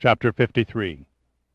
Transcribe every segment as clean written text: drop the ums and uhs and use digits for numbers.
Chapter 53.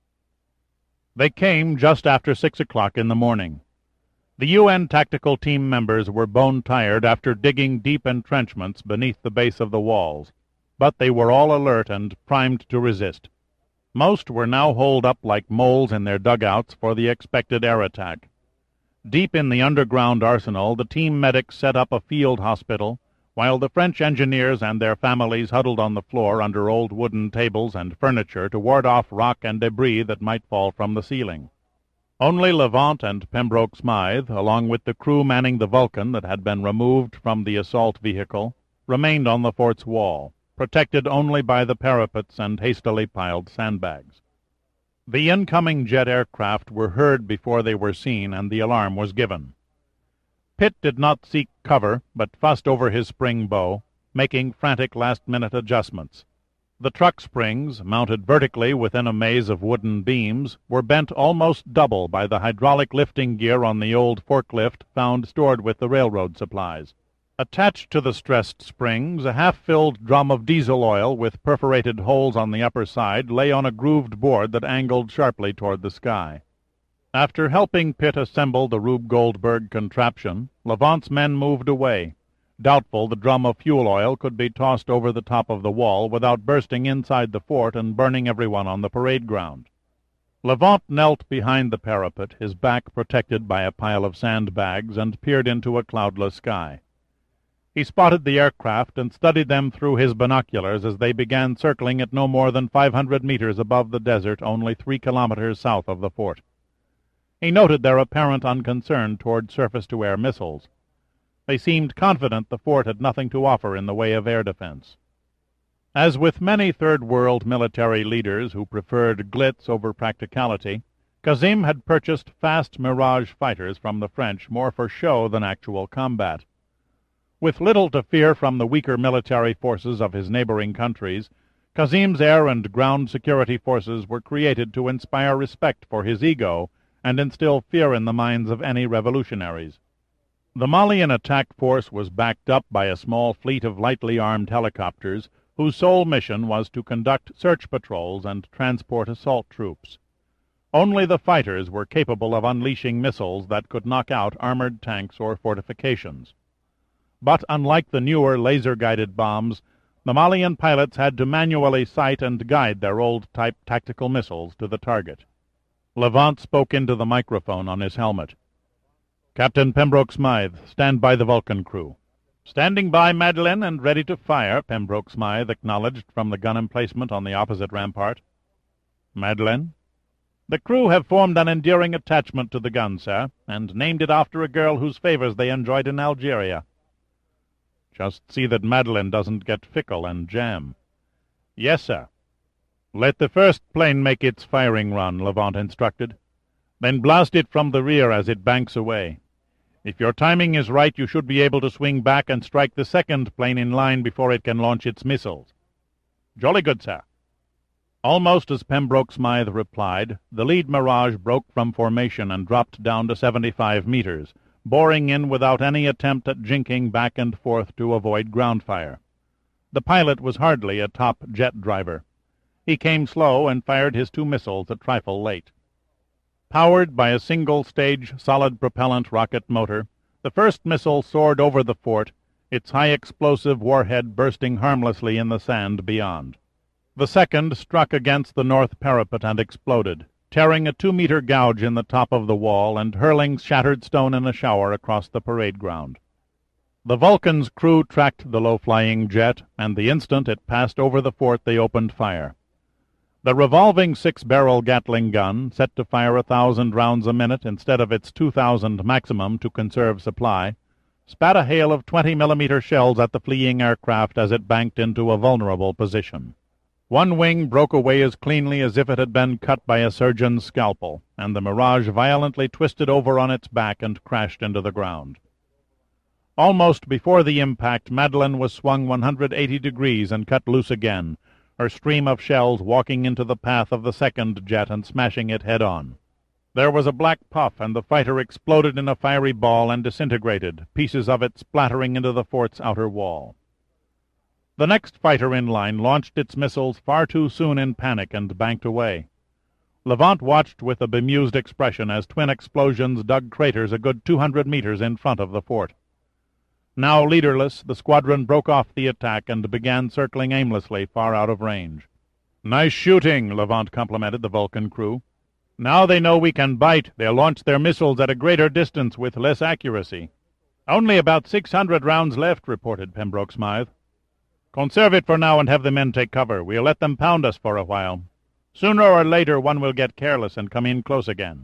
They came just after 6 o'clock in the morning. The UN tactical team members were bone-tired after digging deep entrenchments beneath the base of the walls, but they were all alert and primed to resist. Most were now holed up like moles in their dugouts for the expected air attack. Deep in the underground arsenal, the team medics set up a field hospital, while the French engineers and their families huddled on the floor under old wooden tables and furniture to ward off rock and debris that might fall from the ceiling. Only Levant and Pembroke Smythe, along with the crew manning the Vulcan that had been removed from the assault vehicle, remained on the fort's wall, protected only by the parapets and hastily piled sandbags. The incoming jet aircraft were heard before they were seen, and the alarm was given. Pitt did not seek cover, but fussed over his spring bow, making frantic last-minute adjustments. The truck springs, mounted vertically within a maze of wooden beams, were bent almost double by the hydraulic lifting gear on the old forklift found stored with the railroad supplies. Attached to the stressed springs, a half-filled drum of diesel oil with perforated holes on the upper side lay on a grooved board that angled sharply toward the sky. After helping Pitt assemble the Rube Goldberg contraption, Levant's men moved away, doubtful the drum of fuel oil could be tossed over the top of the wall without bursting inside the fort and burning everyone on the parade ground. Levant knelt behind the parapet, his back protected by a pile of sandbags, and peered into a cloudless sky. He spotted the aircraft and studied them through his binoculars as they began circling at no more than 500 meters above the desert only 3 kilometers south of the fort. He noted their apparent unconcern toward surface-to-air missiles. They seemed confident the fort had nothing to offer in the way of air defense. As with many third-world military leaders who preferred glitz over practicality, Kazim had purchased fast Mirage fighters from the French more for show than actual combat. With little to fear from the weaker military forces of his neighboring countries, Kazim's air and ground security forces were created to inspire respect for his ego and instill fear in the minds of any revolutionaries. The Malian attack force was backed up by a small fleet of lightly armed helicopters whose sole mission was to conduct search patrols and transport assault troops. Only the fighters were capable of unleashing missiles that could knock out armored tanks or fortifications. But unlike the newer laser-guided bombs, the Malian pilots had to manually sight and guide their old-type tactical missiles to the target. Levant spoke into the microphone on his helmet. "Captain Pembroke Smythe, stand by the Vulcan crew." "Standing by, Madeleine, and ready to fire," Pembroke Smythe acknowledged from the gun emplacement on the opposite rampart. "Madeleine?" "The crew have formed an enduring attachment to the gun, sir, and named it after a girl whose favors they enjoyed in Algeria." "Just see that Madeleine doesn't get fickle and jam." "Yes, sir." "Let the first plane make its firing run," Levant instructed. "Then blast it from the rear as it banks away. If your timing is right, you should be able to swing back and strike the second plane in line before it can launch its missiles." "Jolly good, sir." Almost as Pembroke Smythe replied, the lead Mirage broke from formation and dropped down to 75 meters, boring in without any attempt at jinking back and forth to avoid ground fire. The pilot was hardly a top jet driver. He came slow and fired his 2 missiles a trifle late. Powered by a single-stage solid-propellant rocket motor, the first missile soared over the fort, its high-explosive warhead bursting harmlessly in the sand beyond. The second struck against the north parapet and exploded, tearing a 2-meter gouge in the top of the wall and hurling shattered stone in a shower across the parade ground. The Vulcan's crew tracked the low-flying jet, and the instant it passed over the fort they opened fire. The revolving 6-barrel Gatling gun, set to fire 1,000 rounds a minute instead of its 2,000 maximum to conserve supply, spat a hail of 20-millimeter shells at the fleeing aircraft as it banked into a vulnerable position. One wing broke away as cleanly as if it had been cut by a surgeon's scalpel, and the Mirage violently twisted over on its back and crashed into the ground. Almost before the impact, Madeleine was swung 180 degrees and cut loose again, her stream of shells walking into the path of the second jet and smashing it head-on. There was a black puff, and the fighter exploded in a fiery ball and disintegrated, pieces of it splattering into the fort's outer wall. The next fighter in line launched its missiles far too soon in panic and banked away. Levant watched with a bemused expression as twin explosions dug craters a good 200 meters in front of the fort. Now leaderless, the squadron broke off the attack and began circling aimlessly far out of range. "Nice shooting," Levant complimented the Vulcan crew. "Now they know we can bite, they'll launch their missiles at a greater distance with less accuracy." "Only about 600 rounds left," reported Pembroke Smythe. "Conserve it for now and have the men take cover. We'll let them pound us for a while. Sooner or later one will get careless and come in close again."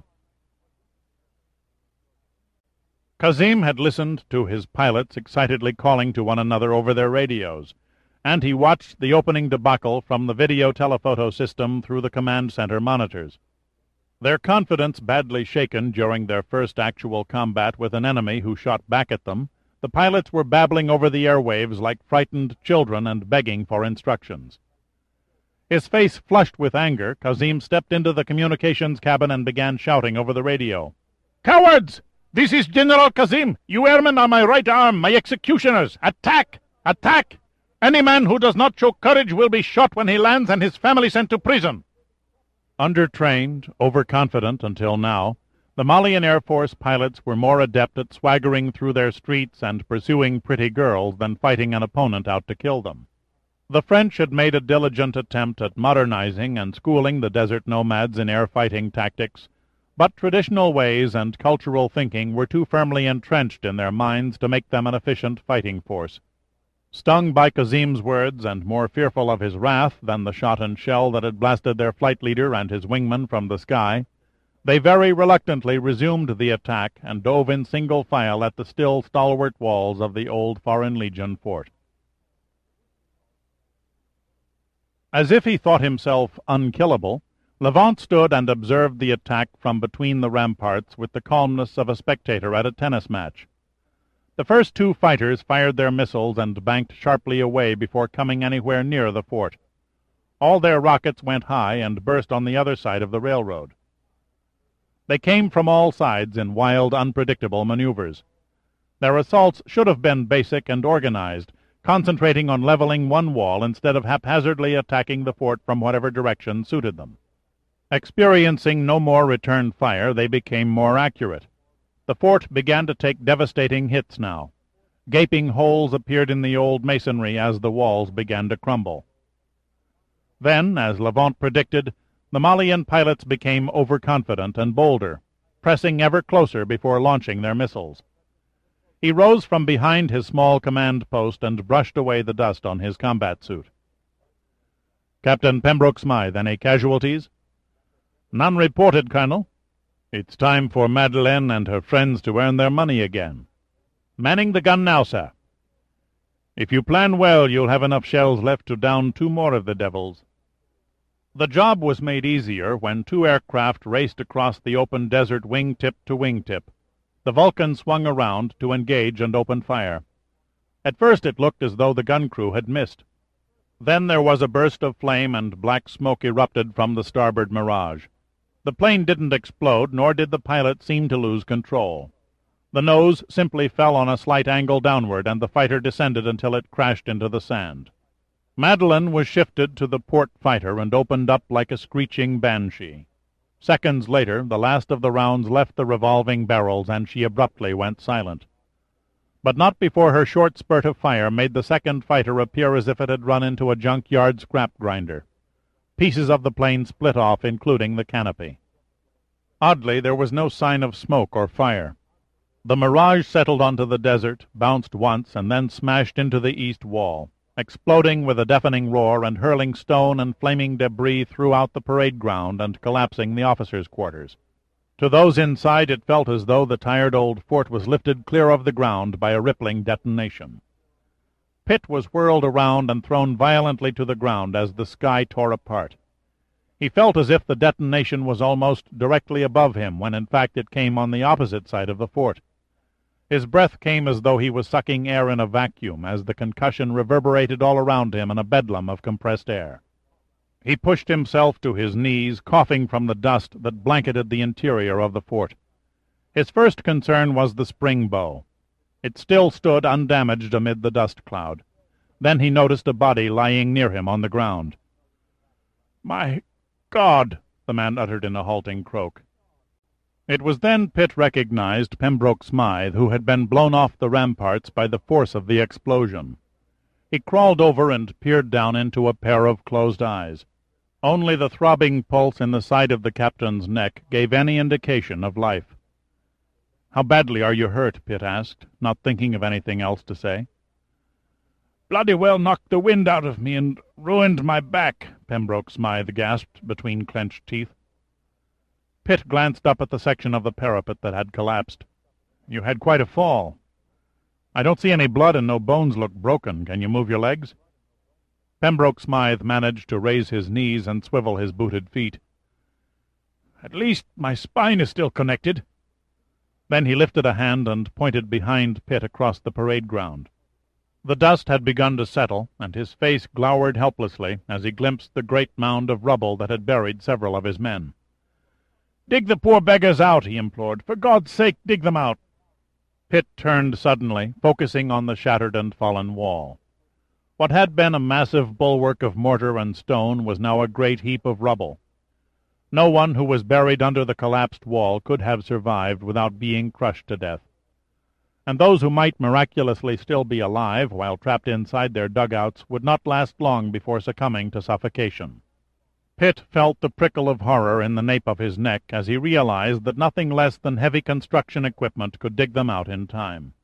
Kazim had listened to his pilots excitedly calling to one another over their radios, and he watched the opening debacle from the video telephoto system through the command center monitors. Their confidence badly shaken during their first actual combat with an enemy who shot back at them, the pilots were babbling over the airwaves like frightened children and begging for instructions. His face flushed with anger, Kazim stepped into the communications cabin and began shouting over the radio. "Cowards! This is General Kazim! You airmen are my right arm, my executioners! Attack! Attack! Any man who does not show courage will be shot when he lands and his family sent to prison." Undertrained, overconfident until now, the Malian Air Force pilots were more adept at swaggering through their streets and pursuing pretty girls than fighting an opponent out to kill them. The French had made a diligent attempt at modernizing and schooling the desert nomads in air fighting tactics, but traditional ways and cultural thinking were too firmly entrenched in their minds to make them an efficient fighting force. Stung by Kazim's words and more fearful of his wrath than the shot and shell that had blasted their flight leader and his wingman from the sky, they very reluctantly resumed the attack and dove in single file at the still stalwart walls of the old Foreign Legion fort. As if he thought himself unkillable, Levant stood and observed the attack from between the ramparts with the calmness of a spectator at a tennis match. The first two fighters fired their missiles and banked sharply away before coming anywhere near the fort. All their rockets went high and burst on the other side of the railroad. They came from all sides in wild, unpredictable maneuvers. Their assaults should have been basic and organized, concentrating on leveling one wall instead of haphazardly attacking the fort from whatever direction suited them. Experiencing no more return fire, they became more accurate. The fort began to take devastating hits now. Gaping holes appeared in the old masonry as the walls began to crumble. Then, as Levant predicted, the Malian pilots became overconfident and bolder, pressing ever closer before launching their missiles. He rose from behind his small command post and brushed away the dust on his combat suit. "Captain Pembroke Smythe, any casualties?" "None reported, Colonel." "It's time for Madeleine and her friends to earn their money again." "Manning the gun now, sir." "If you plan well, you'll have enough shells left to down 2 more of the devils." The job was made easier when 2 aircraft raced across the open desert wingtip to wingtip. The Vulcan swung around to engage and open fire. At first it looked as though the gun crew had missed. Then there was a burst of flame and black smoke erupted from the starboard Mirage. The plane didn't explode, nor did the pilot seem to lose control. The nose simply fell on a slight angle downward, and the fighter descended until it crashed into the sand. Madeleine was shifted to the port fighter and opened up like a screeching banshee. Seconds later, the last of the rounds left the revolving barrels, and she abruptly went silent. But not before her short spurt of fire made the second fighter appear as if it had run into a junkyard scrap grinder. Pieces of the plane split off, including the canopy. Oddly, there was no sign of smoke or fire. The Mirage settled onto the desert, bounced once, and then smashed into the east wall, exploding with a deafening roar and hurling stone and flaming debris throughout the parade ground and collapsing the officers' quarters. To those inside it felt as though the tired old fort was lifted clear of the ground by a rippling detonation. Pitt was whirled around and thrown violently to the ground as the sky tore apart. He felt as if the detonation was almost directly above him, when in fact it came on the opposite side of the fort. His breath came as though he was sucking air in a vacuum, as the concussion reverberated all around him in a bedlam of compressed air. He pushed himself to his knees, coughing from the dust that blanketed the interior of the fort. His first concern was the spring bow. It still stood undamaged amid the dust cloud. Then he noticed a body lying near him on the ground. "My God!" the man uttered in a halting croak. It was then Pitt recognized Pembroke Smythe, who had been blown off the ramparts by the force of the explosion. He crawled over and peered down into a pair of closed eyes. Only the throbbing pulse in the side of the captain's neck gave any indication of life. "How badly are you hurt?" Pitt asked, not thinking of anything else to say. "Bloody well knocked the wind out of me and ruined my back," Pembroke Smythe gasped between clenched teeth. Pitt glanced up at the section of the parapet that had collapsed. "You had quite a fall. I don't see any blood and no bones look broken. Can you move your legs?" Pembroke Smythe managed to raise his knees and swivel his booted feet. "At least my spine is still connected." Then he lifted a hand and pointed behind Pitt across the parade ground. The dust had begun to settle, and his face glowered helplessly as he glimpsed the great mound of rubble that had buried several of his men. "Dig the poor beggars out," he implored. "For God's sake, dig them out." Pitt turned suddenly, focusing on the shattered and fallen wall. What had been a massive bulwark of mortar and stone was now a great heap of rubble. No one who was buried under the collapsed wall could have survived without being crushed to death. And those who might miraculously still be alive while trapped inside their dugouts would not last long before succumbing to suffocation. Pitt felt the prickle of horror in the nape of his neck as he realized that nothing less than heavy construction equipment could dig them out in time.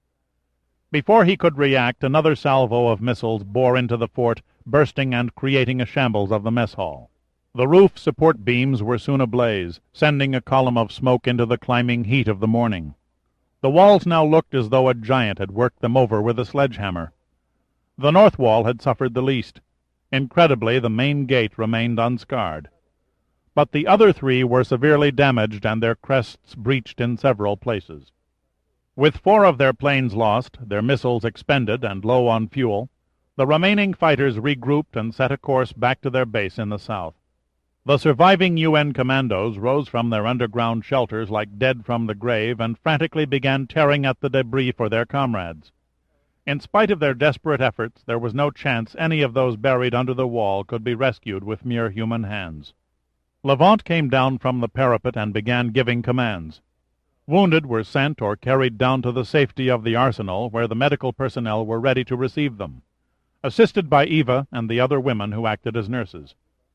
Before he could react, another salvo of missiles bore into the fort, bursting and creating a shambles of the mess hall. The roof support beams were soon ablaze, sending a column of smoke into the climbing heat of the morning. The walls now looked as though a giant had worked them over with a sledgehammer. The north wall had suffered the least. Incredibly, the main gate remained unscarred. But the other three were severely damaged and their crests breached in several places. With 4 of their planes lost, their missiles expended and low on fuel, the remaining fighters regrouped and set a course back to their base in the south. The surviving UN commandos rose from their underground shelters like dead from the grave and frantically began tearing at the debris for their comrades. In spite of their desperate efforts, there was no chance any of those buried under the wall could be rescued with mere human hands. Levant came down from the parapet and began giving commands. Wounded were sent or carried down to the safety of the arsenal, where the medical personnel were ready to receive them, assisted by Eva and the other women who acted as nurses.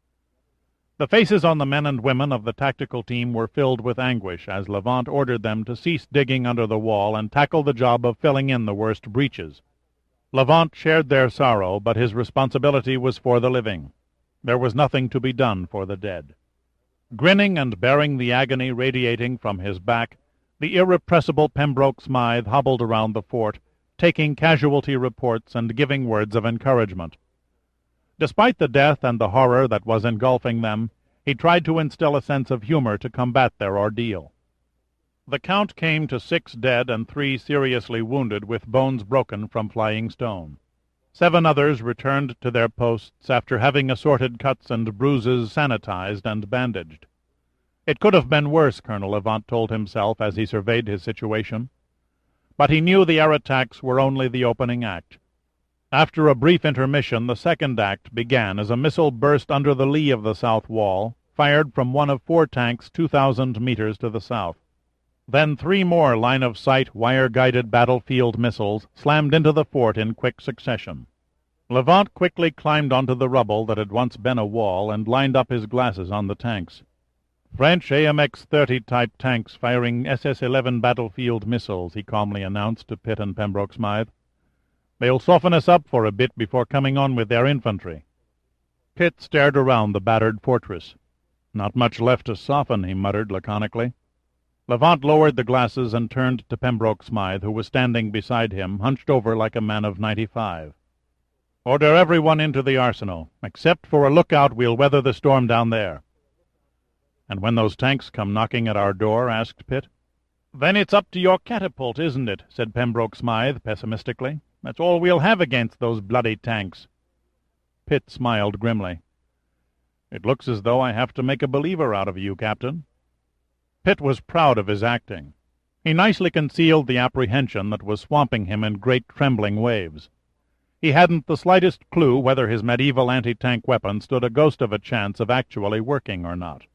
The faces on the men and women of the tactical team were filled with anguish as Levant ordered them to cease digging under the wall and tackle the job of filling in the worst breaches. Levant shared their sorrow, but his responsibility was for the living. There was nothing to be done for the dead. Grinning and bearing the agony radiating from his back, the irrepressible Pembroke Smythe hobbled around the fort, taking casualty reports and giving words of encouragement. Despite the death and the horror that was engulfing them, he tried to instill a sense of humor to combat their ordeal. The count came to 6 dead and 3 seriously wounded with bones broken from flying stone. 7 others returned to their posts after having assorted cuts and bruises sanitized and bandaged. It could have been worse, Colonel Levant told himself as he surveyed his situation. But he knew the air attacks were only the opening act. After a brief intermission, the second act began as a missile burst under the lee of the south wall, fired from one of 4 tanks 2,000 meters to the south. Then 3 more line-of-sight, wire-guided battlefield missiles slammed into the fort in quick succession. Levant quickly climbed onto the rubble that had once been a wall and lined up his glasses on the tanks. "French AMX-30 type tanks firing SS-11 battlefield missiles," he calmly announced to Pitt and Pembroke Smythe. "They'll soften us up for a bit before coming on with their infantry." Pitt stared around the battered fortress. "Not much left to soften," he muttered laconically. Levant lowered the glasses and turned to Pembroke Smythe, who was standing beside him, hunched over like a man of 95. "Order everyone into the arsenal. Except for a lookout, we'll weather the storm down there." "And when those tanks come knocking at our door?" asked Pitt. "Then it's up to your catapult, isn't it?" said Pembroke Smythe pessimistically. "That's all we'll have against those bloody tanks." Pitt smiled grimly. "It looks as though I have to make a believer out of you, Captain." Pitt was proud of his acting. He nicely concealed the apprehension that was swamping him in great trembling waves. He hadn't the slightest clue whether his medieval anti-tank weapon stood a ghost of a chance of actually working or not.